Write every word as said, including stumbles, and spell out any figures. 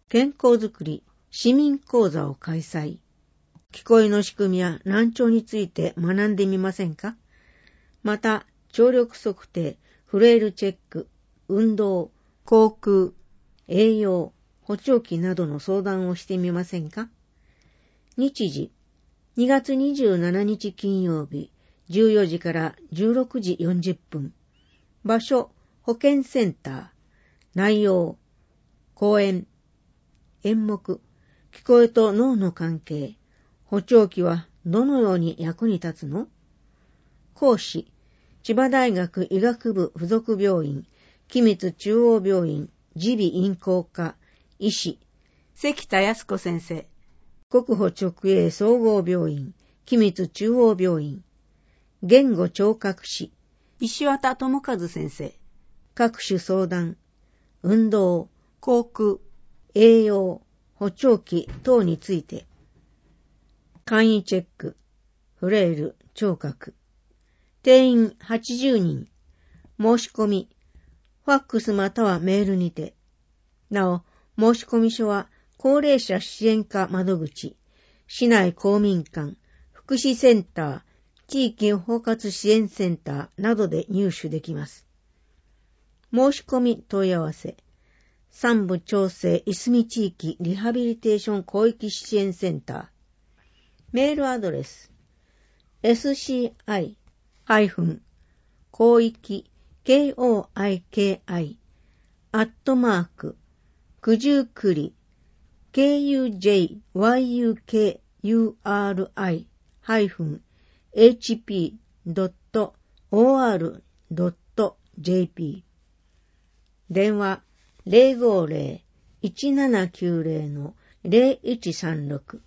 健康づくり市民講座を開催。聞こえの仕組みや難聴について学んでみませんか？また、聴力測定、フレイルチェック、運動、口腔、栄養、補聴器などの相談をしてみませんか？日時、にがつにじゅうしちにち金曜日、じゅうよじからじゅうろくじよんじゅっぷん。場所、保健センター。内容、講演、演目、聞こえと脳の関係。補聴器はどのように役に立つの？講師、千葉大学医学部附属病院、君津中央病院、耳鼻咽喉科、医師、関田康子先生。国保直営総合病院、君津中央病院。言語聴覚士、石渡智和先生。各種相談、運動、口腔、栄養、補聴器等について。簡易チェック、フレイル、聴覚。定員はちじゅうにん。申し込み、ファックスまたはメールにて。なお、申込書は高齢者支援課窓口、市内公民館、福祉センター、地域包括支援センターなどで入手できます。申し込み問い合わせ、三部調整いすみ地域リハビリテーション広域支援センター。メールアドレス、エスシーアイ 広域 ケーオーアイケーアイ アットマーク九十九里 ケーユージェイワイユーケーユーアールアイ ハイフン エイチピー ドット オーアール ドット ジェーピー。電話 ゼロごゼロ いちななきゅうゼロ ゼロいちさんろく